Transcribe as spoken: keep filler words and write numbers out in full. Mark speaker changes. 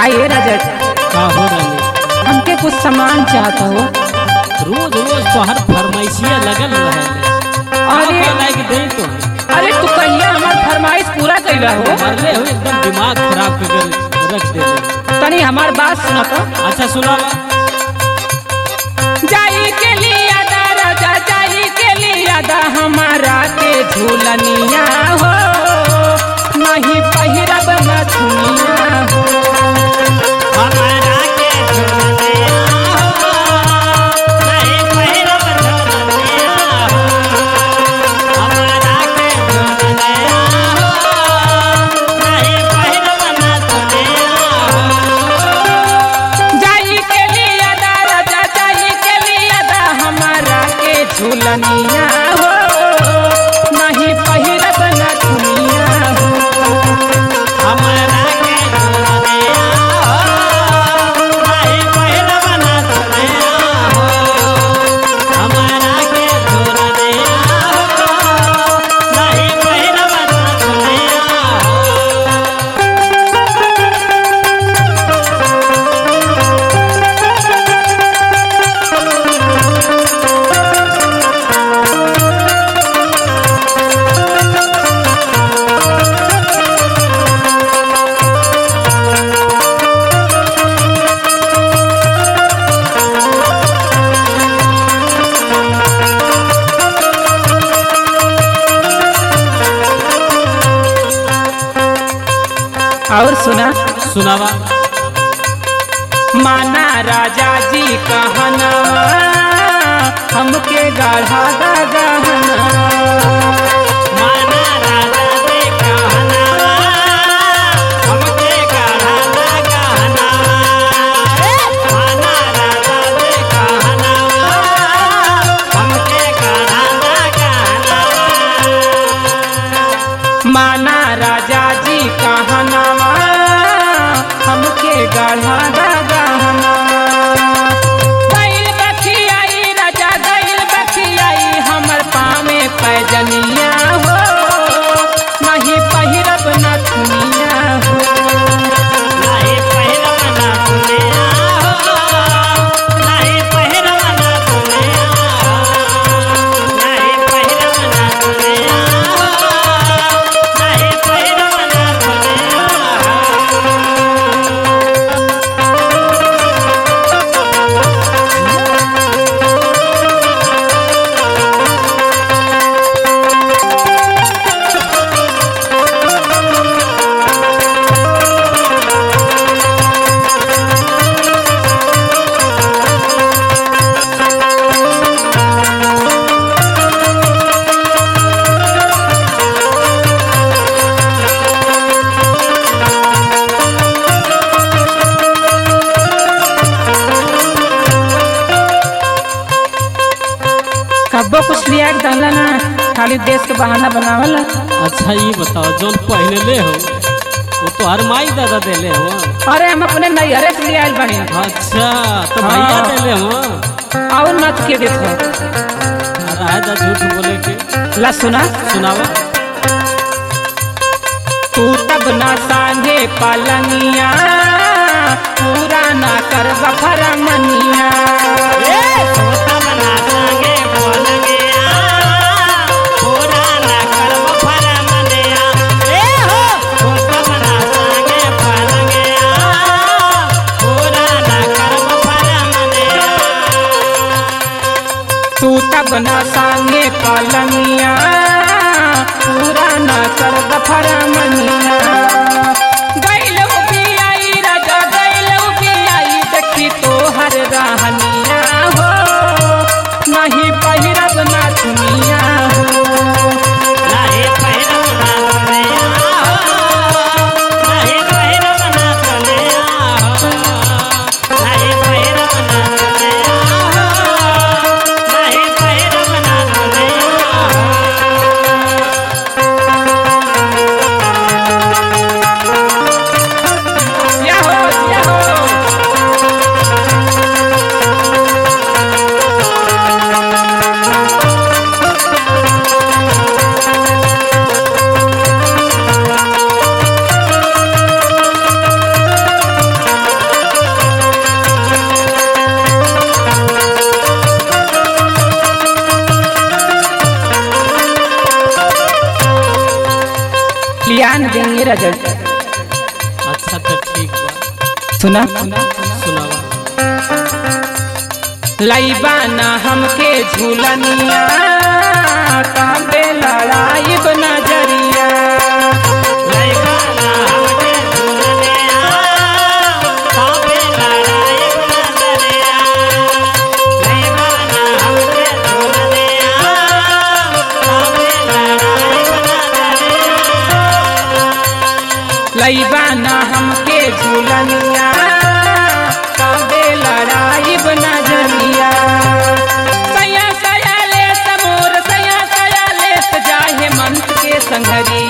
Speaker 1: काहे रजत
Speaker 2: का हो रही?
Speaker 1: हमके कुछ सामान चाहता हो।
Speaker 2: रोज रोज तो हर फरमाइशिया लगल रहे।
Speaker 1: अरे
Speaker 2: लाइक दे तो
Speaker 1: अरे तू कहिया हमार फरमाइश पूरा कइला हो।
Speaker 2: मरले हो एकदम दिमाग खराब कर रख दे।
Speaker 1: तनी हमार बात सुना तो।
Speaker 2: अच्छा सुनावा।
Speaker 1: जाई के लिया दा राजा जाई के लिया दा हमारा के झूलनिया हो, नहीं पहिरब न दुनिया हो।
Speaker 2: हमारा के झूलनिया हो, नहीं पहिरब झूलनिया हो। हमारा के झूलनिया हो, नहीं पहिरब झूलनिया हो।
Speaker 1: जाई के लिया दा राजा जाई के लिया दा हमारा के झूलनिया हो, नहीं पहिरब न दुनिया हो।
Speaker 2: हमारा के झूलनिया हो, नहीं पहिरब झूलनिया हो। हमारा के झूलनिया हो, नहीं पहिरब झूलनिया हो।
Speaker 1: और सुना
Speaker 2: सुनावा।
Speaker 1: माना राजा जी कहना हमके गढ़ा दा गहना।
Speaker 2: माना राजा दे कहना, हमके गढ़ा दा गहना। माना राजा दे कहना, हमके गढ़ा दा गहना।
Speaker 1: माना राजा जी कहनावा हमके गढ़ा दा गहना। गइल बखियाई राजा गइल बखियाई हमर पाँव पैजनिया हो, नहीं पहिरब न दुनिया हो।
Speaker 2: नहीं पहिरब ना दुनिया हो, नहीं पहिरब ना दुनिया हो। नहीं पहिरब ना दुनिया हो, नहीं पहिरब ना दुनिया
Speaker 1: कब्बो कुछ लिया के दहला ना, खाली देश के बहाना बनावला।
Speaker 2: अच्छा ये बताओ, जोन पहले ले हो वो तो हर माई दादा देले हो।
Speaker 1: अरे हम अपने नैहरे से ले आयल बनी।
Speaker 2: अच्छा तो
Speaker 1: हाँ।
Speaker 2: भैया देले हो।
Speaker 1: और नच के देखो
Speaker 2: राजा झूठ बोले के।
Speaker 1: ला सुना।
Speaker 2: सुनावा।
Speaker 1: तू तब ना सांगे पलंगिया पूरा ना कर बफरमनिया। तू तब ना सांगे पलंगिया पूरा ना कर बफरमनिया। गइल उबियाई राजा गइल उबियाई देखी तोहर रहनिया हो, नहीं पहिरब ना दुनिया हो।
Speaker 2: नहीं पहिरब ना दुनिया हो, नहीं पहिरब ना दुनिया हो। नहीं पहिरब ना दुनिया हो, नहीं पहिरब ना दुनिया हो।
Speaker 1: राजा।
Speaker 2: अच्छा तो ठीक बा,
Speaker 1: सुना
Speaker 2: सुनावा।
Speaker 1: लईबा ना हमके झूलनिया काबे लड़ाई नजरिया। लईबा ना हमके झूलनिया काबे लड़ाई नजरिया। सया सया ले समोर सया सया ले जाहे मंत के संघरी।